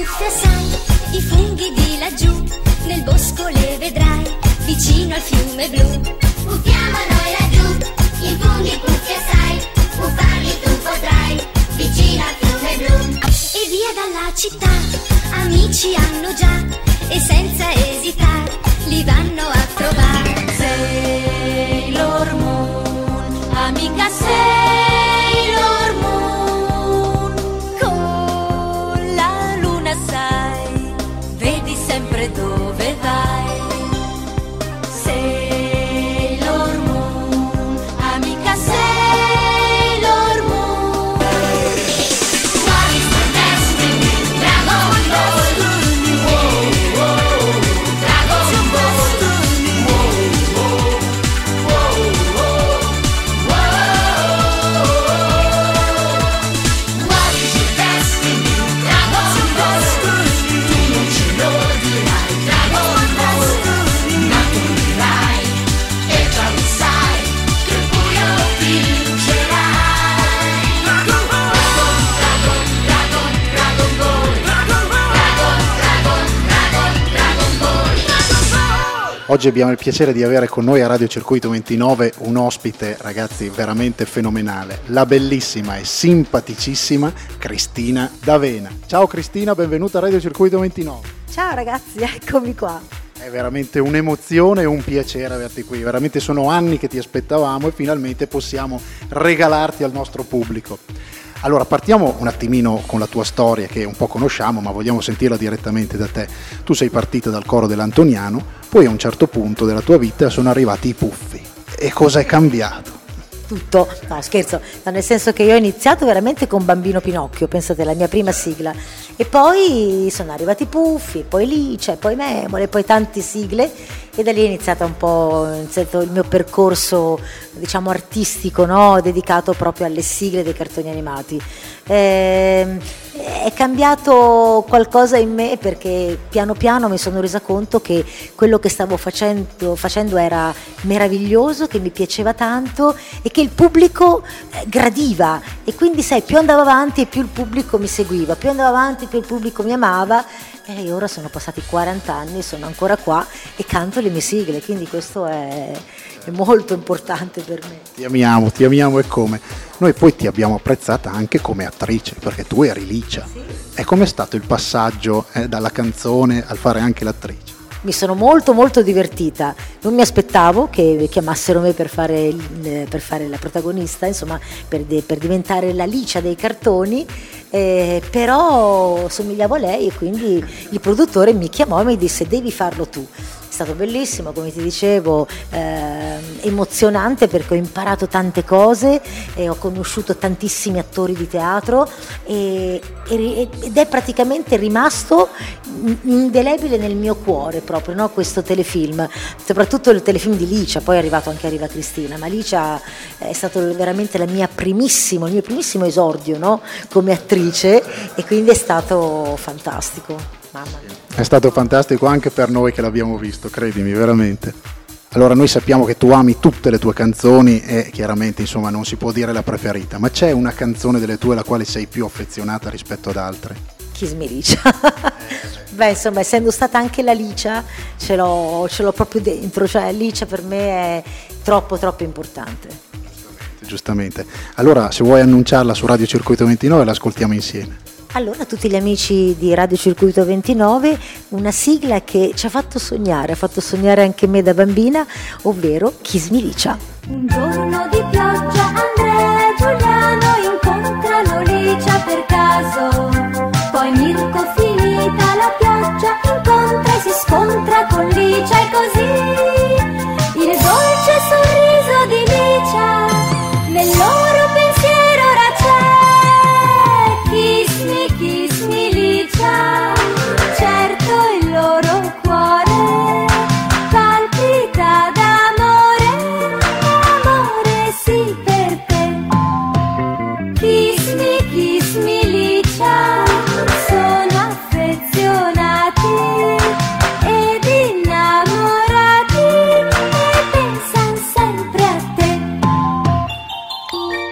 cuffia sai, i funghi di laggiù, nel bosco le vedrai, vicino al fiume blu. Puffiamo noi laggiù, i funghi cuffia sai, puffarli tu potrai, vicino al fiume blu. E via dalla città, amici hanno già, e senza esitare, li vanno a trovare. Sailor Moon, amica Sailor Moon, con la luna sai, vedi sempre dove vai. Sailor Moon, amica Sailor Moon. What is the destiny? Dragon Ball. Dragon Ball. What is your destiny? Dragon Ball. Tu non ce lo dirai. Dragon Ball. Ma tu dirai e già lo sai che poi vincerai. Dragon Ball. Dragon Ball. Dragon Ball. Oggi abbiamo il piacere di avere con noi a Radio Circuito 29 un ospite, ragazzi, veramente fenomenale, la bellissima e simpaticissima Cristina D'Avena. Ciao Cristina, benvenuta a Radio Circuito 29. Ciao ragazzi, eccomi qua. È veramente un'emozione e un piacere averti qui, veramente sono anni che ti aspettavamo e finalmente possiamo regalarti al nostro pubblico. Allora partiamo un attimino con la tua storia che un po' conosciamo, ma vogliamo sentirla direttamente da te. Tu sei partita dal coro dell'Antoniano, poi a un certo punto della tua vita sono arrivati i Puffi. E cosa è cambiato? Tutto, no scherzo, nel senso che io ho iniziato veramente con Bambino Pinocchio, pensate, la mia prima sigla, e poi sono arrivati i Puffi, poi Licia, poi Memole, poi tante sigle, e da lì è iniziato un po' il mio percorso, diciamo, artistico, no? Dedicato proprio alle sigle dei cartoni animati. È cambiato qualcosa in me perché piano piano mi sono resa conto che quello che stavo facendo era meraviglioso, che mi piaceva tanto e che il pubblico gradiva, e quindi sai, più andavo avanti e più il pubblico mi seguiva, più andavo avanti più il pubblico mi amava, e ora sono passati 40 anni, sono ancora qua e canto le mie sigle, quindi questo è molto importante per me. Ti amiamo e come. Noi poi ti abbiamo apprezzata anche come attrice, perché tu eri Licia. Sì. E com'è stato il passaggio dalla canzone al fare anche l'attrice? Mi sono molto molto divertita, non mi aspettavo che chiamassero me per fare la protagonista, insomma per diventare la Licia dei cartoni, però somigliavo a lei e quindi il produttore mi chiamò e mi disse devi farlo tu. È stato bellissimo, come ti dicevo, emozionante perché ho imparato tante cose e ho conosciuto tantissimi attori di teatro ed è praticamente rimasto indelebile nel mio cuore proprio, no? Questo telefilm, soprattutto il telefilm di Licia, poi è arrivato anche Arriva Cristina, ma Licia è stato veramente il mio primissimo esordio, no? Come attrice, e quindi è stato fantastico. Mamma mia. È stato fantastico anche per noi che l'abbiamo visto, credimi, veramente. Allora noi sappiamo che tu ami tutte le tue canzoni e chiaramente insomma non si può dire la preferita, ma c'è una canzone delle tue alla quale sei più affezionata rispetto ad altre? Kiss Me Licia. Beh, insomma, essendo stata anche la Licia, ce l'ho proprio dentro, cioè Licia per me è troppo importante. Giustamente. Allora se vuoi annunciarla su Radio Circuito 29 l'ascoltiamo insieme. Allora, a tutti gli amici di Radio Circuito 29, una sigla che ci ha fatto sognare anche me da bambina, ovvero Kiss Me Licia. Un giorno di pioggia Andrea e Giuliano incontrano Licia per caso. Poi Mirko, finita la pioggia, incontra e si scontra con Licia, e così il dolce sorriso di Licia nel loro pensiero ora c'è. Kiss me Licia, certo il loro cuore palpita d'amore, amore sì per te. Kiss me Licia, sono affezionati ed innamorati e pensano sempre a te.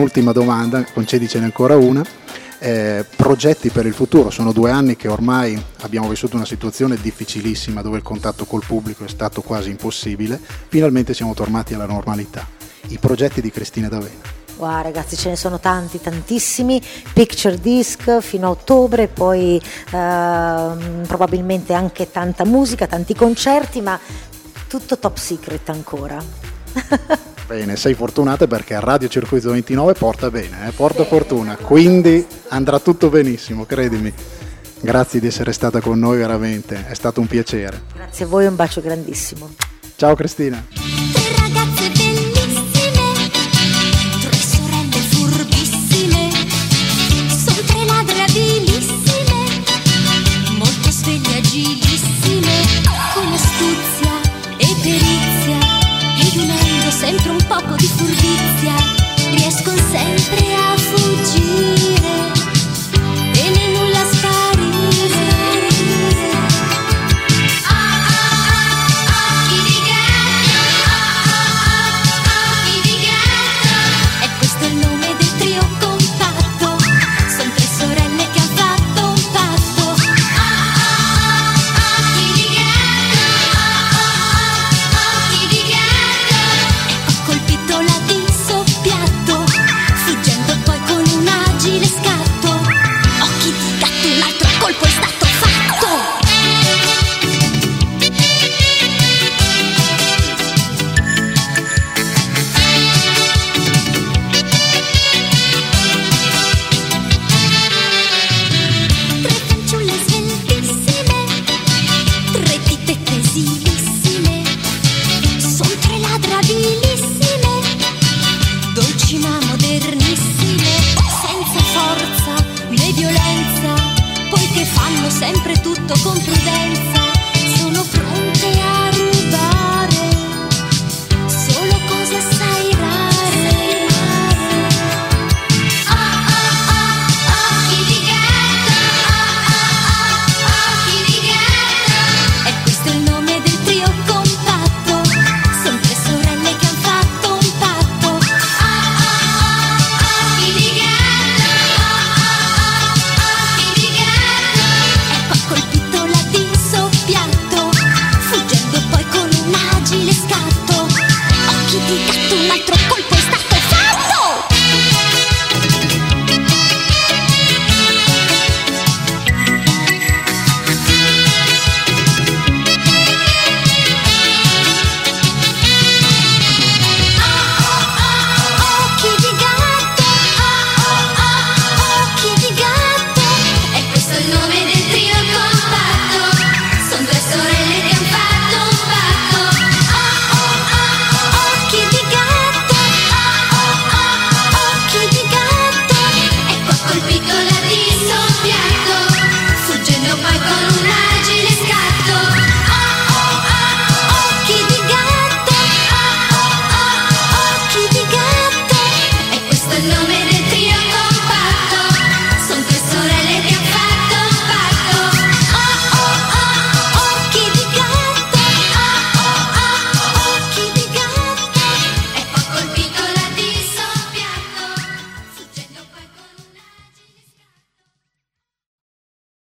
un'ultima domanda, concedicene ancora una. Progetti per il futuro, sono 2 anni che ormai abbiamo vissuto una situazione difficilissima dove il contatto col pubblico è stato quasi impossibile, finalmente siamo tornati alla normalità. I progetti di Cristina D'Avena? Wow, ragazzi, ce ne sono tanti, tantissimi, picture disc fino a ottobre, poi probabilmente anche tanta musica, tanti concerti, ma tutto top secret ancora. Bene, sei fortunata perché Radio Circuito 29 porta bene, porta fortuna, quindi andrà tutto benissimo, credimi. Grazie di essere stata con noi, veramente, è stato un piacere. Grazie a voi, un bacio grandissimo. Ciao Cristina. 3 ragazze bellissime, 3 sorelle furbissime, son 3 ladre abilissime, molto sveglie agilissime, con astuzia e perizia, ed unendo sempre un poco di furbizia, riescono sempre a fuggire e nel nulla sparire. E questo è il nome del trio compatto, son 3 sorelle che han fatto un patto. E ho colpito la di soppiatto, fuggendo poi con un agile scatto. Occhi di gatto, un altro colpo è stato fatto. Tre fanciulle sveltissime, 3 tipette esilissime, son 3 ladre abilissime, dolci ma modernissime, senza forza né violenza, poiché fanno sempre tutto con prudenza.